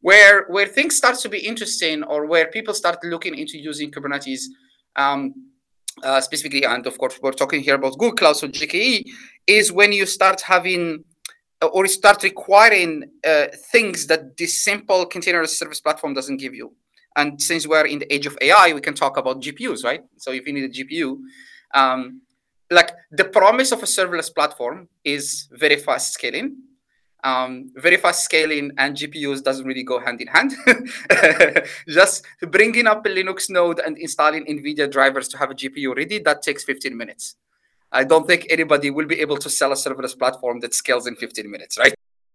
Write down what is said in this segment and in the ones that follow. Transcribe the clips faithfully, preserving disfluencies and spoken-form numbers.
Where where things start to be interesting, or where people start looking into using Kubernetes, um, uh, specifically, and of course we're talking here about Google Cloud, so G K E, is when you start having or start requiring uh, things that this simple container as a service platform doesn't give you. And since we're in the age of A I, we can talk about G P Us, right? So if you need a G P U, um, like the promise of a serverless platform is very fast scaling. Um, very fast scaling and G P Us doesn't really go hand in hand. Just bringing up a Linux node and installing NVIDIA drivers to have a G P U ready, that takes fifteen minutes. I don't think anybody will be able to sell a serverless platform that scales in fifteen minutes, right?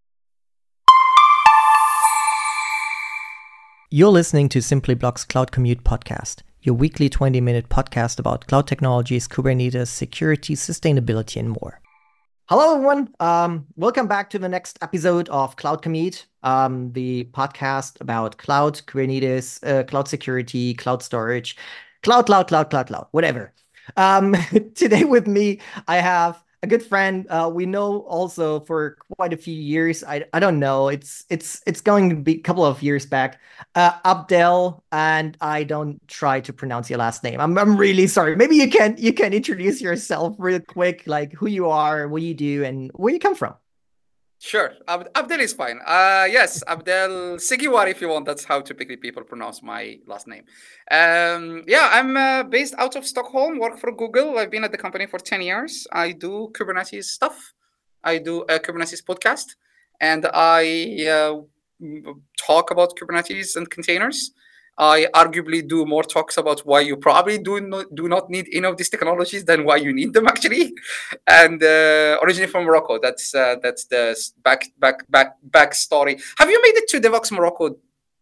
You're listening to SimplyBlock's Cloud Commute podcast, your weekly twenty-minute podcast about cloud technologies, Kubernetes, security, sustainability, and more. Hello, everyone. Um, welcome back to the next episode of Cloud Commute, um, the podcast about cloud, Kubernetes, uh, cloud security, cloud storage, cloud, cloud, cloud, cloud, cloud, whatever. Um, today with me, I have a good friend. Uh, we know also for quite a few years. I I don't know. It's it's it's going to be a couple of years back. Uh, Abdel, and I don't try to pronounce your last name. I'm I'm really sorry. Maybe you can you can introduce yourself real quick, like who you are, what you do, and where you come from. Sure. Ab- Abdel is fine. Uh, yes, Abdel Sigiwar, if you want. That's how typically people pronounce my last name. Um, yeah, I'm uh, based out of Stockholm, work for Google. I've been at the company for ten years. I do Kubernetes stuff. I do a Kubernetes podcast, and I uh, talk about Kubernetes and containers. I arguably do more talks about why you probably do not do not need any of these technologies than why you need them actually. And uh, originally from Morocco, that's uh, that's the back back back back story. Have you made it to Devoxx Morocco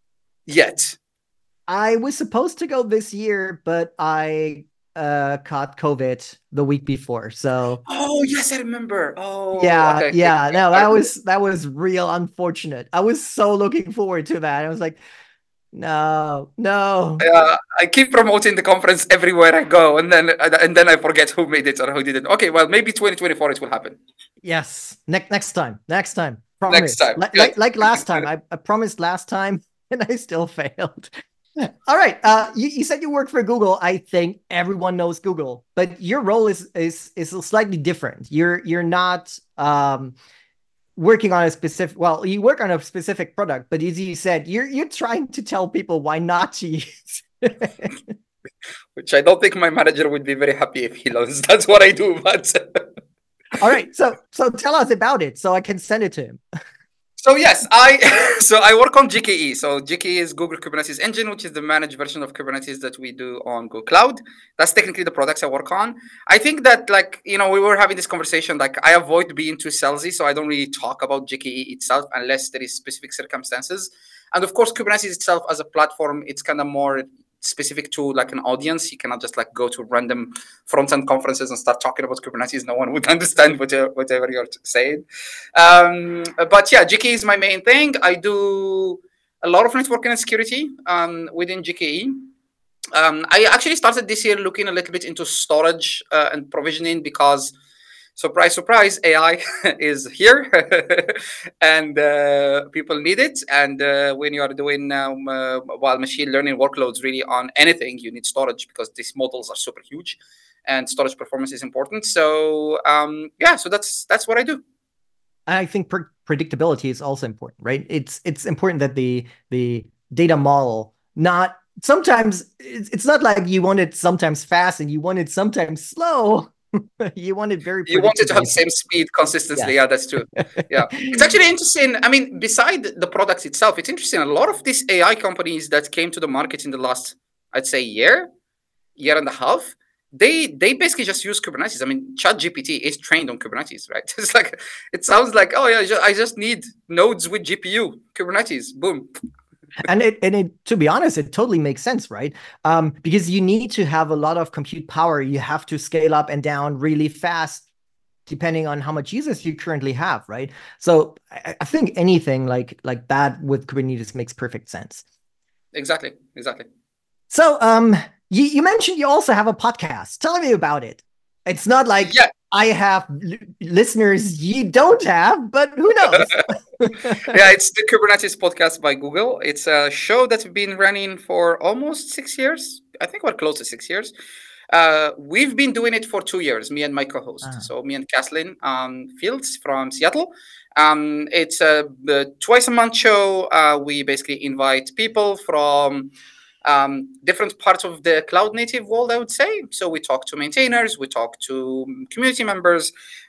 yet? I was supposed to go this year, but I uh caught COVID the week before. So oh yes, I remember. Oh yeah, okay, okay. yeah. No, that was that was real unfortunate. I was so looking forward to that. I was like, no, no. Yeah, I keep promoting the conference everywhere I go, and then and then I forget who made it or who didn't. Okay, well maybe twenty twenty-four it will happen. Yes, next next time, next time. Promise. Next time, like like, like last time. I, I promised last time, and I still failed. All right. Uh, you, you said you work for Google. I think everyone knows Google, but your role is is is slightly different. You're you're not um, working on a specific. Well, you work on a specific product, but as you said, you're you're trying to tell people why not to use. Which I don't think my manager would be very happy if he learns. That's what I do. But all right. So so tell us about it, so I can send it to him. So yes, I so I work on G K E. So G K E is Google Kubernetes Engine, which is the managed version of Kubernetes that we do on Google Cloud. That's technically the products I work on. I think that like, you know, we were having this conversation, like I avoid being too salesy, so I don't really talk about G K E itself unless there is specific circumstances. And of course, Kubernetes itself as a platform, it's kind of more specific to like an audience. You cannot just like go to random front-end conferences and start talking about Kubernetes. No one would understand whatever, whatever you're saying. Um, but yeah, G K E is my main thing. I do a lot of networking and security um, within G K E. Um, I actually started this year looking a little bit into storage uh, and provisioning because surprise, surprise, A I is here and uh, people need it. And uh, when you are doing um, uh, while machine learning workloads really on anything, you need storage because these models are super huge and storage performance is important. So um, yeah, so that's that's what I do. I think pre- predictability is also important, right? It's it's important that the the data model not sometimes it's, it's not like you want it sometimes fast and you want it sometimes slow. You want it very you want it to have the same speed consistently. Yeah, yeah that's true. Yeah, it's actually interesting. I mean, beside the products itself, it's interesting. A lot of these A I companies that came to the market in the last, I'd say, year, year and a half, they they basically just use Kubernetes. I mean, ChatGPT is trained on Kubernetes, right? It's like it sounds like, oh yeah, I just need nodes with G P U, Kubernetes, boom. And it, and it, to be honest, it totally makes sense, right? Um, because you need to have a lot of compute power. You have to scale up and down really fast, depending on how much users you currently have, right? So I, I think anything like like that with Kubernetes makes perfect sense. Exactly, exactly. So um, you, you mentioned you also have a podcast. Tell me about it. It's not like yeah. I have l- listeners you don't have, but who knows? Yeah, it's the Kubernetes podcast by Google. It's a show that's been running for almost six years. I think we're close to six years. Uh, we've been doing it for two years, me and my co-host. Ah, So me and Kathleen um, Fields from Seattle. Um, it's a, a twice a month show. Uh, we basically invite people from um, different parts of the cloud native world, I would say. So we talk to maintainers, we talk to community members.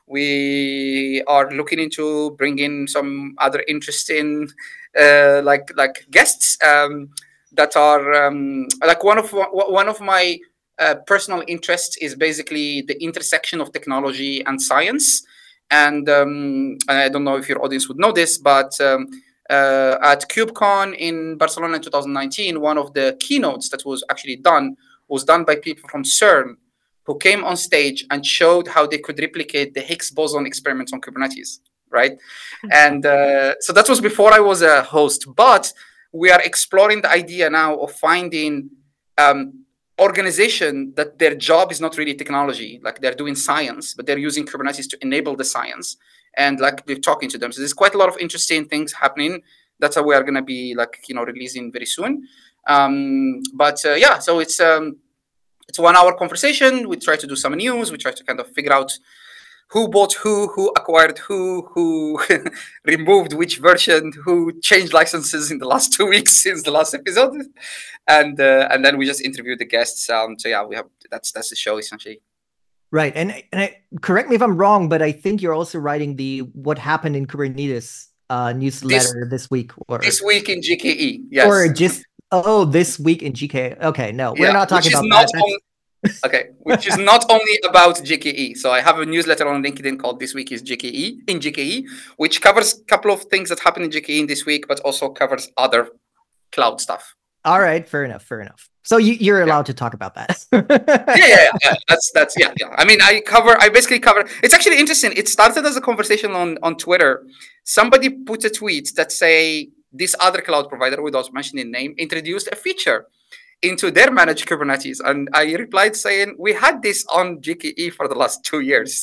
We are looking into bringing some other interesting, uh, like like guests um, that are um, like one of one of my uh, personal interests is basically the intersection of technology and science. And um, I don't know if your audience would know this, but um, uh, at KubeCon in Barcelona in two thousand nineteen, one of the keynotes that was actually done was done by people from CERN who came on stage and showed how they could replicate the Higgs boson experiments on Kubernetes, right? And uh, so that was before I was a host, but we are exploring the idea now of finding um, organization that their job is not really technology, like they're doing science, but they're using Kubernetes to enable the science, and like we're talking to them. So there's quite a lot of interesting things happening. That's how we are going to be like you know releasing very soon. Um, but uh, yeah, so it's um, it's a one hour conversation. We try to do some news. We try to kind of figure out who bought who, who acquired who, who removed which version, who changed licenses in the last two weeks since the last episode, and uh, and then we just interview the guests. Um, so yeah, we have that's that's the show essentially. right. And and I, correct me if I'm wrong, but I think you're also writing the "What Happened in Kubernetes" uh, newsletter This this week, or this week in G K E, or yes, just oh, this week in G K. Okay, no, we're yeah, not which talking is about not that. That's on, okay, which is not only about G K E. So I have a newsletter on LinkedIn called "This Week is G K E" in G K E, which covers a couple of things that happened in G K E in this week, but also covers other cloud stuff. all right. Fair enough. Fair enough. So you, you're Yeah. allowed to talk about that. yeah, yeah, yeah. That's that's yeah, yeah. I mean, I cover. I basically cover. It's actually interesting. It started as a conversation on on Twitter. Somebody put a tweet that say this other cloud provider, without mentioning name, introduced a feature into their managed Kubernetes, and I replied saying we had this on G K E for the last two years.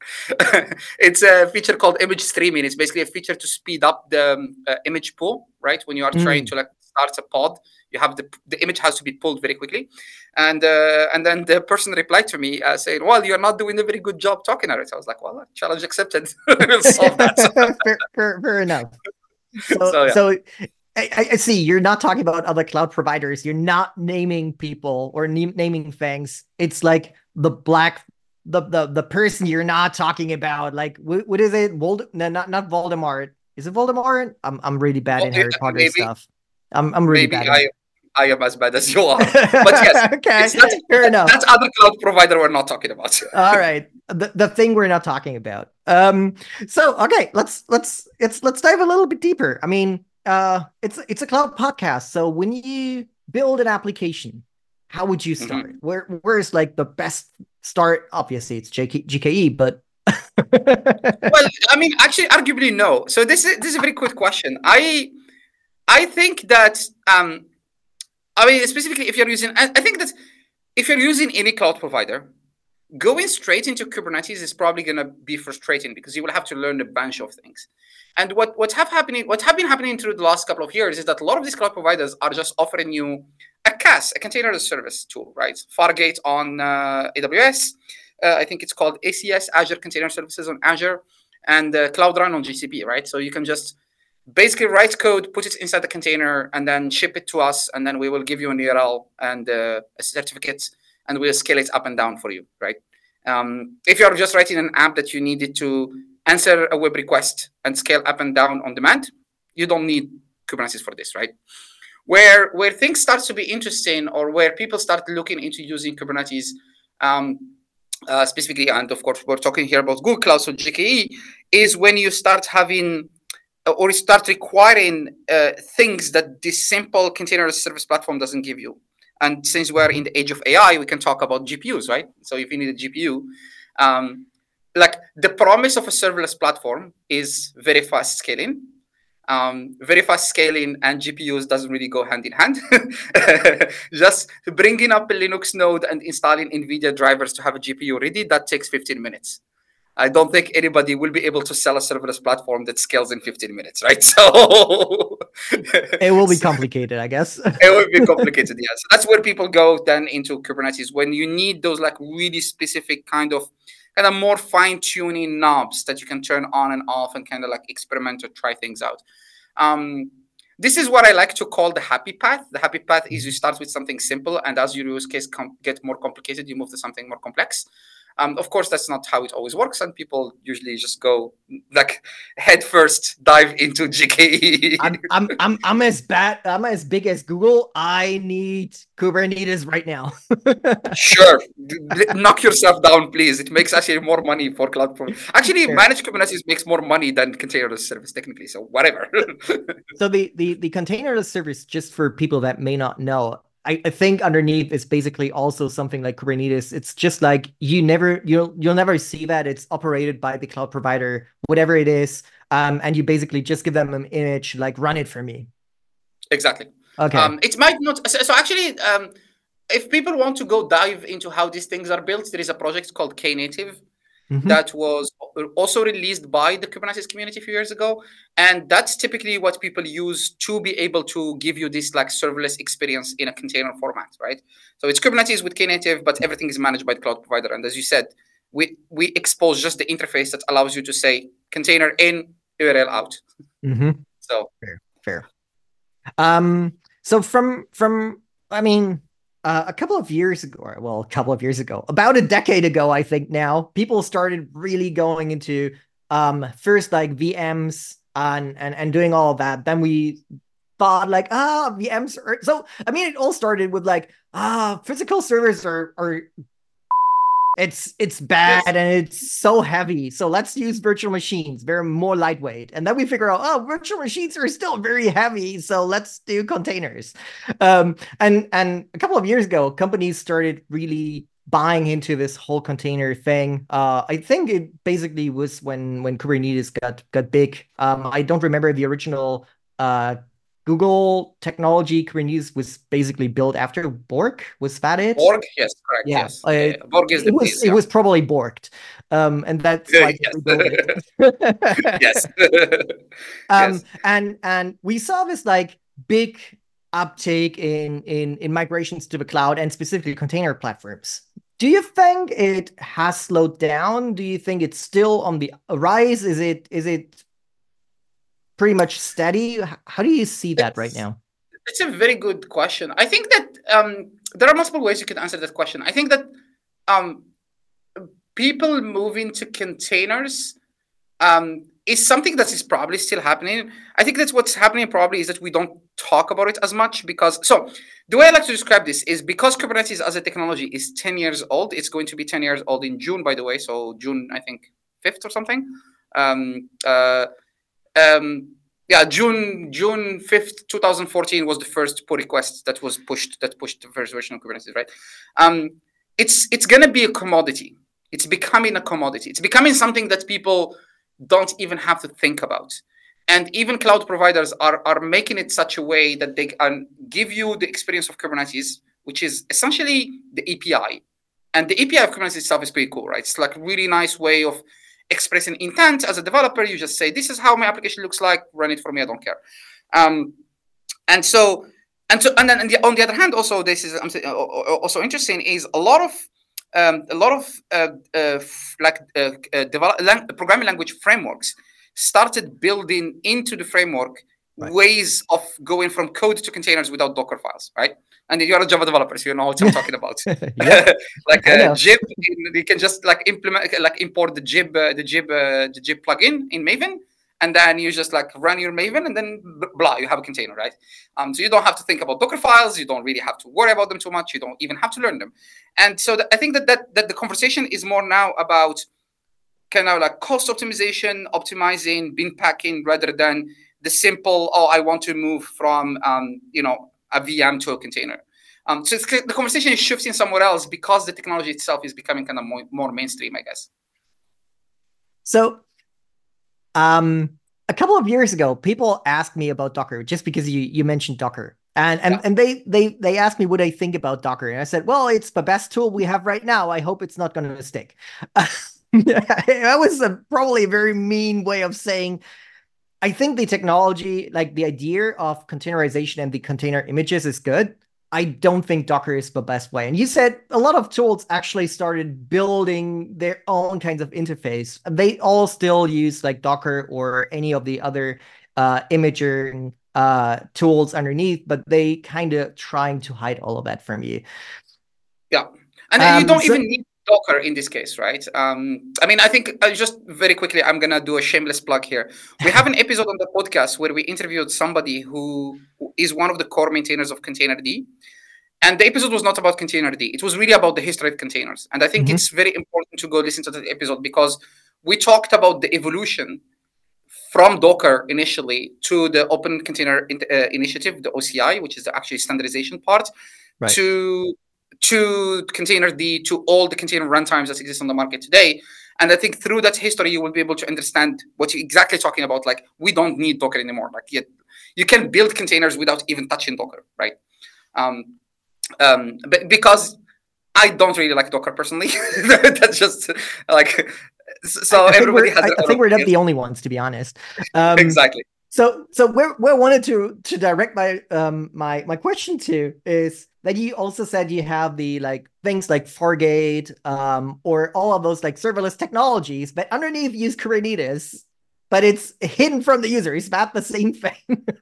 It's a feature called image streaming. It's basically a feature to speed up the um, uh, image pool, right? When you are trying Mm. to like start a pod, you have the the image has to be pulled very quickly, and uh, and then the person replied to me uh, saying, "Well, you're not doing a very good job talking about it." I was like, "Well, challenge accepted. We'll solve that." fair, fair, fair enough. So, So yeah, so I, I see you're not talking about other cloud providers. You're not naming people or ne- naming things. It's like the black, the the the person you're not talking about. Like what, what is it? Vold? No, not not Voldemort. Is it Voldemort? I'm I'm really bad well, in eh, Harry Potter maybe stuff. I'm I'm really maybe bad. I I am as bad as you are, but yes, Okay, it's that fair enough. that other cloud provider we're not talking about. All right, the the thing we're not talking about. Um, so okay, let's let's let's let's dive a little bit deeper. I mean, uh, it's it's a cloud podcast. So when you build an application, how would you start? Mhm. Where where's like the best start? Obviously, it's J K, G K E, but Well, I mean, actually, arguably no. So this is this is a very quick question. I I think that um, I mean specifically if you're using, I, I think that if you're using any cloud provider, going straight into Kubernetes is probably going to be frustrating because you will have to learn a bunch of things. And what what have happening what have been happening through the last couple of years is that a lot of these cloud providers are just offering you a C A S, a container as a service tool, right? Fargate on uh, A W S. Uh, I think it's called A C S, Azure Container Services on Azure, and uh, Cloud Run on G C P, right? So you can just basically write code, put it inside the container, and then ship it to us, and then we will give you an U R L and uh, a certificate, and we'll scale it up and down for you, right? Um, if you're just writing an app that you needed to answer a web request and scale up and down on demand, you don't need Kubernetes for this, right? Where where things start to be interesting, or where people start looking into using Kubernetes, um, uh, specifically, and of course we're talking here about Google Cloud, so G K E, is when you start having or start requiring uh, things that this simple container as a service platform doesn't give you. And since we're in the age of A I, we can talk about G P Us, right? So if you need a G P U, um, like the promise of a serverless platform is very fast scaling. Um, very fast scaling and G P Us doesn't really go hand in hand. Just bringing up a Linux node and installing NVIDIA drivers to have a G P U ready, that takes fifteen minutes. I don't think anybody will be able to sell a serverless platform that scales in fifteen minutes, right? So It will be so complicated, I guess. it would be complicated, yeah. So that's where people go then into Kubernetes when you need those like really specific kind of kind of more fine-tuning knobs that you can turn on and off and kind of like experiment or try things out. Um, this is what I like to call the happy path. The happy path is you start with something simple, and as your use case com- get more complicated, you move to something more complex. Um, of course, that's not how it always works, and people usually just go like head first, dive into G K E. I'm I'm I'm I'm as bad. I'm as big as Google. I need Kubernetes right now. Sure, knock yourself down, please. It makes actually more money for cloud. Pro- actually, Fair. managed Kubernetes makes more money than container as a service, technically. So whatever. So the the the container as a service, just for people that may not know, I, I think underneath is basically also something like Kubernetes. It's just like you never you'll you'll never see that it's operated by the cloud provider, whatever it is, um, and you basically just give them an image like run it for me. Exactly. Okay. Um, it might not. So, so actually, um, if people want to go dive into how these things are built, there is a project called Knative Mhm. that was also released by the Kubernetes community a few years ago, and that's typically what people use to be able to give you this like serverless experience in a container format, right? So it's Kubernetes with Knative, but everything is managed by the cloud provider. And as you said, we we expose just the interface that allows you to say container in, U R L out. Mhm. So Fair. Fair. Um. So from from I mean, uh, a couple of years ago, or well, a couple of years ago, about a decade ago, I think now, people started really going into um first like V Ms and and and doing all of that. Then we thought like, ah, V Ms are so. I mean, it all started with like, ah, physical servers are are it's it's bad yes, and it's so heavy. So let's use virtual machines. They're more lightweight. And then we figure out, oh, virtual machines are still very heavy. So let's do containers. Um, and and a couple of years ago, companies started really buying into this whole container thing. Uh, I think it basically was when when Kubernetes got got big. Um, I don't remember the original uh Google technology. Kubernetes was basically built after Borg. Was that it? Borg, yes, correct, Yeah, yes, uh, yeah, yeah. Borg is the it was base, it yeah. was probably borked, um, and that's why they Yes, rebuilt it. yes, um, yes. and and we saw this like big uptake in in in migrations to the cloud and specifically container platforms. Do you think it has slowed down? Do you think it's still on the rise? Is it is it pretty much steady? How do you see that right It's now? it's a very good question. I think that um, there are multiple ways you can answer that question. I think that um, people moving to containers um, is something that is probably still happening. I think that's what's happening probably is that we don't talk about it as much because, so the way I like to describe this is because Kubernetes as a technology is ten years old, it's going to be ten years old in June, by the way. So June, I think, fifth or something. Um, uh, um, yeah, June June fifth, twenty fourteen was the first pull request that was pushed that pushed the first version of Kubernetes, right? Um, it's it's gonna be a commodity. It's becoming a commodity. It's becoming something that people don't even have to think about. And even cloud providers are, are making it such a way that they can give you the experience of Kubernetes, which is essentially the A P I. And the A P I of Kubernetes itself is pretty cool, right? It's like a really nice way of expressing intent as a developer. You just say, this is how my application looks like, run it for me, I don't care. Um, and so, and so, and then and the, on the other hand, also, this is also interesting is a lot of um, a lot of uh, uh, like uh, uh, develop, lang- programming language frameworks started building into the framework Right. ways of going from code to containers without Docker files, right? And you're a Java developer, so you know what I'm talking about. Yep. like I uh, know. Jib, you can just like implement, like import the Jib, uh, the Jib, uh, the Jib plugin in Maven, and then you just like run your Maven, and then blah, you have a container, right? Um, so you don't have to think about Docker files. You don't really have to worry about them too much. You don't even have to learn them. And so the, I think that, that that the conversation is more now about kind of like cost optimization, optimizing, bin packing, rather than the simple, oh, I want to move from um, you know a V M to a container. Um, so it's, the conversation is shifting somewhere else because the technology itself is becoming kind of more, more mainstream, I guess. So, um, a couple of years ago, people asked me about Docker just because you you mentioned Docker. And and, Yeah. and they they they asked me what I think about Docker. And I said, well, it's the best tool we have right now. I hope it's not going to stick. That was a, probably a very mean way of saying. I think the technology, like the idea of containerization and the container images is good. I don't think Docker is the best way. And you said a lot of tools actually started building their own kinds of interface. They all still use like Docker or any of the other uh, imaging uh, tools underneath, but they kind of trying to hide all of that from you. Yeah. And um, you don't so even need Docker in this case, right? Um, I mean, I think uh, just very quickly, I'm going to do a shameless plug here. We have an episode on the podcast where we interviewed somebody who, who is one of the core maintainers of Containerd. And the episode was not about Containerd. It was really about the history of containers. And I think mm-hmm. it's very important to go listen to that episode because we talked about the evolution from Docker initially to the Open Container uh, Initiative, the O C I, which is the actually standardization part, right. to to Containerd, to all the container runtimes that exist on the market today. And I think through that history, you will be able to understand what you're exactly talking about. Like, we don't need Docker anymore. Like, you, you can build containers without even touching Docker, right? Um, um, but because I don't really like Docker personally. That's just like, so I, I everybody has. I, I think we're not the only ones, to be honest. Um, exactly. So, so where, where I wanted to to direct my um my my question to is that you also said you have the like things like Fargate um or all of those like serverless technologies, but underneath use Kubernetes, but it's hidden from the user. Is that the same thing?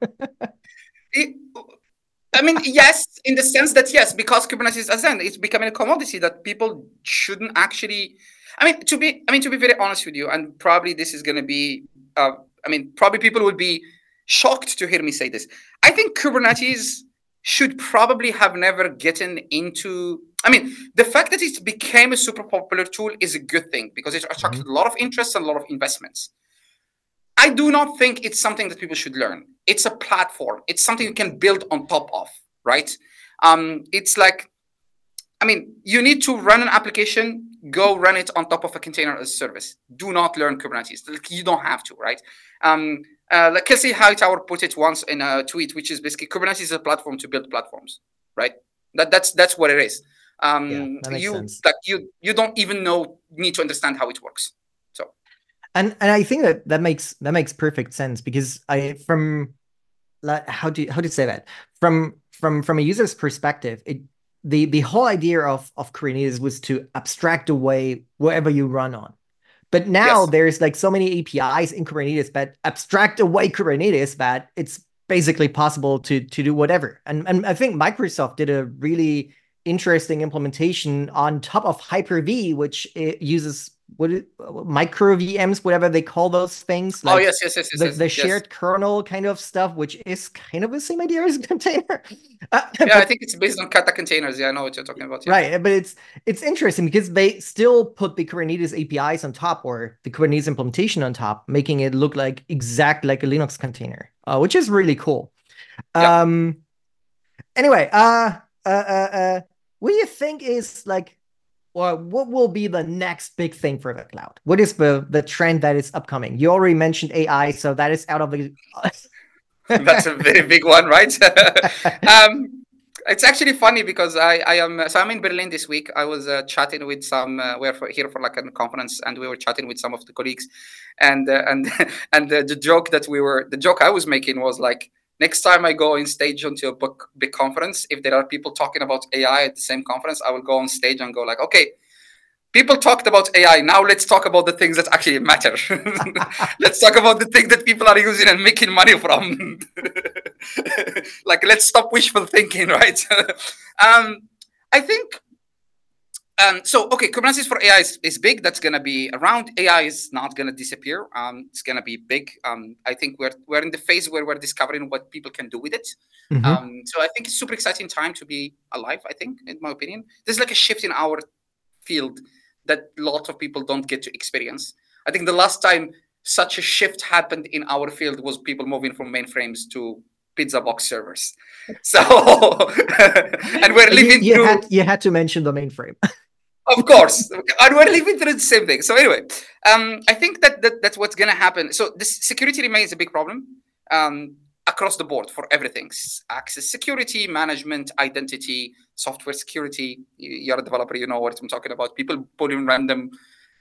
it, I mean, yes, in the sense that yes, because Kubernetes, as then it's becoming a commodity that people shouldn't actually. I mean, to be I mean to be very honest with you, and probably this is going to be. Uh, I mean, probably people would be shocked to hear me say this. I think Kubernetes should probably have never gotten into. I mean, the fact that it became a super popular tool is a good thing because it attracted mm-hmm. a lot of interest and a lot of investments. I do not think it's something that people should learn. It's a platform. It's something you can build on top of, right? Um, it's like, I mean, you need to run an application, go run it on top of a container as a service. Do not learn Kubernetes. You don't have to, right? Um, uh, like Kelsey Hightower put it once in a tweet, which is basically Kubernetes is a platform to build platforms, right? That that's that's what it is. Um, yeah, that makes you sense. like you you don't even know need to understand how it works. So, and and I think that that makes that makes perfect sense because I from like how do you, how to say that from from from a user's perspective it. The the whole idea of, of Kubernetes was to abstract away wherever you run on. But now yes. there's like so many A P Is in Kubernetes that abstract away Kubernetes that it's basically possible to, to do whatever. And, and I think Microsoft did a really interesting implementation on top of Hyper-V, which it uses what it, micro V Ms, whatever they call those things. Like oh, yes, yes, yes, yes. The, yes, the yes. shared kernel kind of stuff, which is kind of the same idea as a container. Uh, yeah, but, I think it's based on kata containers. Yeah, I know what you're talking about. Yeah. Right, but it's it's interesting because they still put the Kubernetes A P Is on top or the Kubernetes implementation on top, making it look like exact like a Linux container, uh, which is really cool. Yeah. Um. Anyway, uh, uh, uh, uh, what do you think is like? Or what will be the next big thing for the cloud? What is the, the trend that is upcoming? You already mentioned A I, so that is out of the... That's a very big one, right? um, it's actually funny because I, I am... So I'm in Berlin this week. I was uh, chatting with some... Uh, we're here for like a conference, and we were chatting with some of the colleagues. And uh, and and the, the joke that we were... The joke I was making was like, next time I go on stage onto a book, big conference, if there are people talking about A I at the same conference, I will go on stage and go like, okay, people talked about A I. Now let's talk about the things that actually matter. Let's talk about the things that people are using and making money from. Like, let's stop wishful thinking, right? um, I think... Um, so, okay, Kubernetes for A I is, is big. That's going to be around. A I is not going to disappear. Um, it's going to be big. Um, I think we're we're in the phase where we're discovering what people can do with it. Mm-hmm. Um, so I think it's a super exciting time to be alive, I think, in my opinion. There's like a shift in our field that lots of people don't get to experience. I think the last time such a shift happened in our field was people moving from mainframes to pizza box servers. So, and we're living you, you through... Had, you had to mention the mainframe. Of course, and we're living through the same thing. So anyway, um, I think that, that that's what's going to happen. So this security remains a big problem um, across the board for everything: access security, management, identity, software security. You're a developer, you know what I'm talking about. People put in random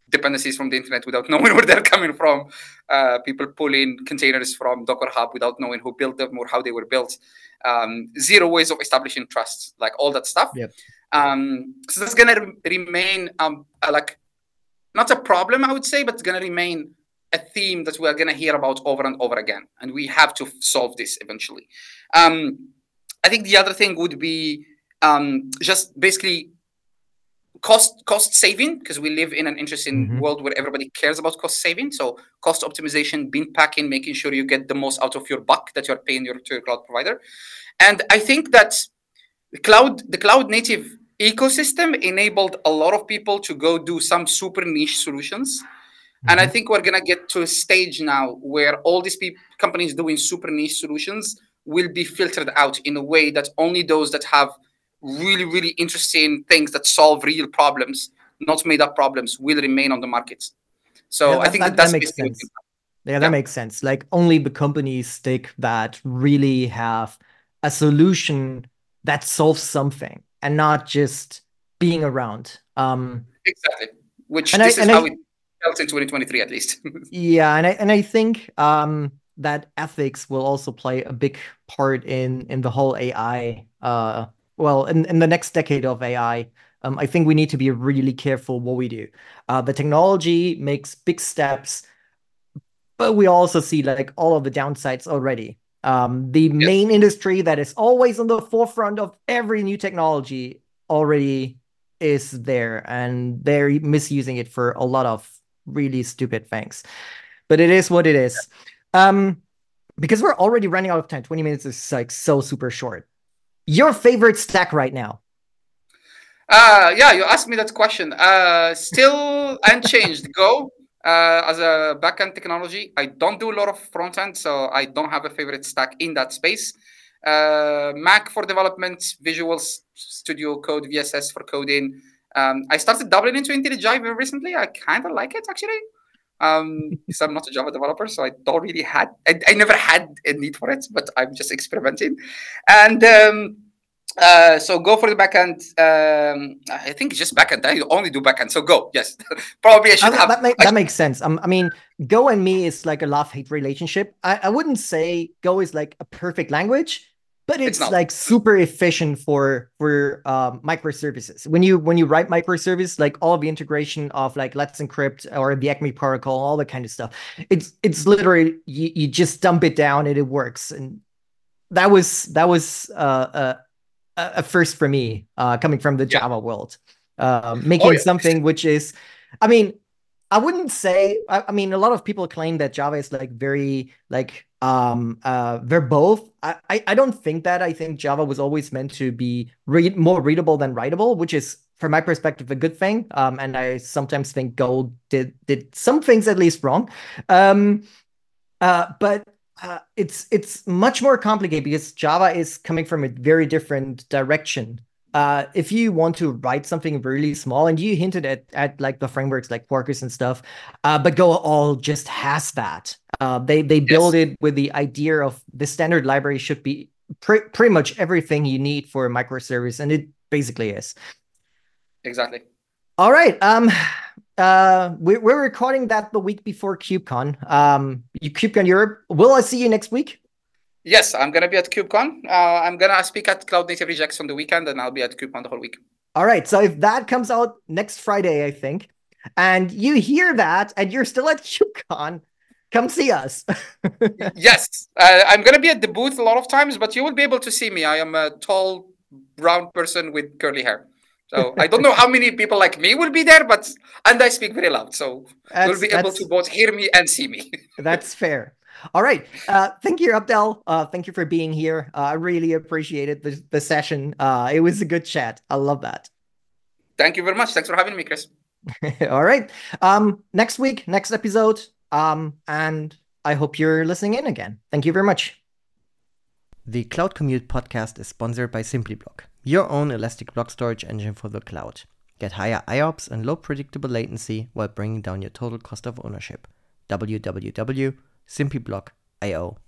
dependencies from the internet without knowing where they're coming from. Uh, people pulling containers from Docker Hub without knowing who built them or how they were built. Um, zero ways of establishing trust, like all that stuff. Yep. Um, so that's going to re- remain um, uh, like not a problem, I would say, but it's going to remain a theme that we're going to hear about over and over again. And we have to solve this eventually. Um, I think the other thing would be um, just basically cost cost saving, because we live in an interesting mm-hmm. world where everybody cares about cost saving. So cost optimization, bin packing, making sure you get the most out of your buck that you're paying your, to your cloud provider. And I think that the cloud, the cloud native ecosystem enabled a lot of people to go do some super niche solutions. Mm-hmm. And I think we're going to get to a stage now where all these people, companies doing super niche solutions will be filtered out in a way that only those that have really, really interesting things that solve real problems, not made up problems, will remain on the market. So yeah, that, I think that, that, that's that makes sense. Yeah, yeah, that makes sense. Like only the companies stick that really have a solution that solves something and not just being around. Um, exactly. Which this I, is how I, it felt in twenty twenty-three, at least. yeah, and I and I think um, that ethics will also play a big part in in the whole A I. Uh, well, in, in the next decade of A I, um, I think we need to be really careful what we do. Uh, the technology makes big steps, but we also see like all of the downsides already. Um, the yes. main industry that is always on the forefront of every new technology already is there, and they're misusing it for a lot of really stupid things. But it is what it is. Um, because we're already running out of time. twenty minutes is like so super short. Your favorite stack right now? Uh, yeah, you asked me that question. Uh, still unchanged. Go. Uh, as a backend technology, I don't do a lot of front end, so I don't have a favorite stack in that space. Uh, Mac for development, Visual Studio Code, V S S for coding. Um, I started dabbling into IntelliJ very recently. I kind of like it, actually. Um, because I'm not a Java developer, so I don't really had, I, I never had a need for it, but I'm just experimenting. And um, Uh, so Go for the backend. Um, I think it's just backend. I only do backend. So Go, yes. Probably I should I, have. That, make, that makes sense. Um, I mean, Go and me is like a love-hate relationship. I, I wouldn't say Go is like a perfect language, but it's, it's like super efficient for for um, microservices. When you when you write microservice, like all of the integration of like Let's Encrypt or the Acme protocol, all that kind of stuff. It's it's literally you, you just dump it down and it works. And that was that was uh, uh a first for me, uh, coming from the yeah. Java world, uh, making oh, yeah. something which is, I mean, I wouldn't say, I, I mean, a lot of people claim that Java is like very like, um, uh, verbose. I, I, I don't think that. I think Java was always meant to be read more readable than writable, which is, from my perspective, a good thing. Um, and I sometimes think Go did, did some things at least wrong. Um, uh, but Uh, it's it's much more complicated because Java is coming from a very different direction. Uh, if you want to write something really small, and you hinted at at like the frameworks like Quarkus and stuff, uh, but Go all just has that. Uh, they they yes. build it with the idea of the standard library should be pre- pretty much everything you need for a microservice, and it basically is. Exactly. All right. Um. Uh, we're, we're recording that the week before KubeCon. Um, you KubeCon Europe. Will I see you next week? Yes, I'm going to be at KubeCon. Uh, I'm going to speak at Cloud Native Rejects on the weekend, and I'll be at KubeCon the whole week. All right. So if that comes out next Friday, I think, and you hear that, and you're still at KubeCon, come see us. Yes. Uh, I'm going to be at the booth a lot of times, but you will be able to see me. I am a tall, brown person with curly hair. So I don't know how many people like me will be there, but and I speak very loud, so that's, you'll be able to both hear me and see me. That's fair. All right. Uh, thank you, Abdel. Uh, thank you for being here. Uh, I really appreciated the, the session. Uh, it was a good chat. I love that. Thank you very much. Thanks for having me, Chris. All right. Um, next week, next episode. Um, and I hope you're listening in again. Thank you very much. The Cloud Commute podcast is sponsored by SimplyBlock, your own elastic block storage engine for the cloud. Get higher I O P S and low predictable latency while bringing down your total cost of ownership. w w w dot simplyblock dot i o